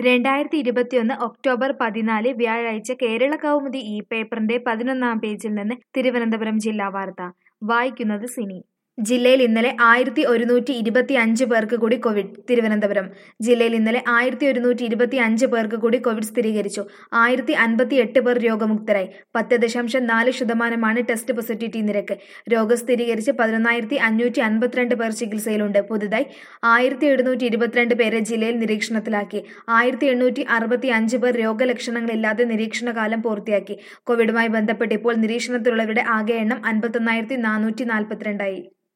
2021 October 14 വ്യാഴാഴ്ച കേരള കൗമുദി ഈ പേപ്പറിന്റെ 11-ാം പേജിൽ നിന്ന് തിരുവനന്തപുരം ജില്ലാ വാർത്ത വായിക്കുന്നത് സിനി. ജില്ലയിൽ ഇന്നലെ 1125 പേർക്ക് കൂടി കോവിഡ്. തിരുവനന്തപുരം ജില്ലയിൽ ഇന്നലെ 1125 പേർക്ക് കൂടി കോവിഡ് സ്ഥിരീകരിച്ചു. 1058 പേർ രോഗമുക്തരായി. 10.4% ടെസ്റ്റ് പോസിറ്റിവിറ്റി നിരക്ക്. രോഗം സ്ഥിരീകരിച്ച് 11,552 പേർ ചികിത്സയിലുണ്ട്. പുതുതായി 1722 പേരെ ജില്ലയിൽ നിരീക്ഷണത്തിലാക്കി. 1865 പേർ രോഗലക്ഷണങ്ങളില്ലാതെ നിരീക്ഷണകാലം പൂർത്തിയാക്കി. കോവിഡുമായി ബന്ധപ്പെട്ട് ഇപ്പോൾ നിരീക്ഷണത്തിലുള്ളവരുടെ ആകെ എണ്ണം 51,442 ആയി.